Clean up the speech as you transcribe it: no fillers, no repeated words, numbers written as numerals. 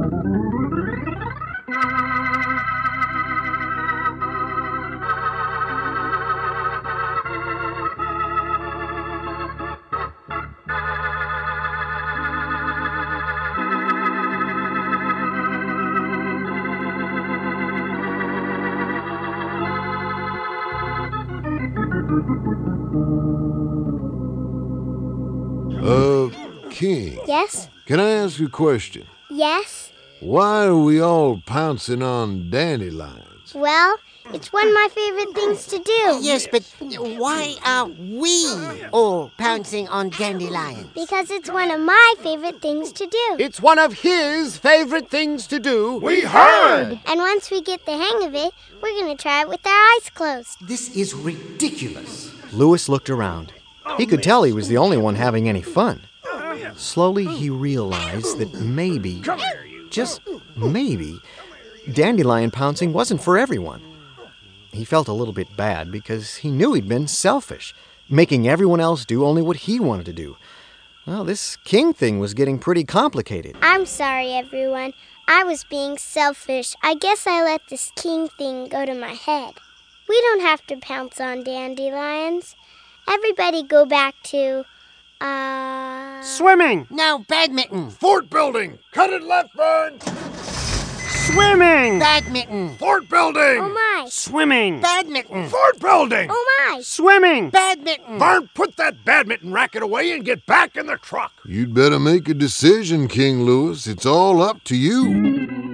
King. Yes? Can I ask you a question? Yes? Why are we all pouncing on dandelions? Well, it's one of my favorite things to do. Yes, but why are we all pouncing on dandelions? Because it's one of my favorite things to do. It's one of his favorite things to do. We heard! And once we get the hang of it, we're going to try it with our eyes closed. This is ridiculous. Louis looked around. He could tell he was the only one having any fun. Slowly, he realized that maybe, just maybe, dandelion pouncing wasn't for everyone. He felt a little bit bad because he knew he'd been selfish, making everyone else do only what he wanted to do. Well, this king thing was getting pretty complicated. I'm sorry, everyone. I was being selfish. I guess I let this king thing go to my head. We don't have to pounce on dandelions. Everybody go back to, Swimming! No, badminton. Fort building! Cut it left, Vern! Swimming! Badminton. Fort building! Oh my! Swimming! Badminton. Fort building! Oh my! Swimming! Badminton. Vern, put that badminton racket away and get back in the truck! You'd better make a decision, King Louis. It's all up to you.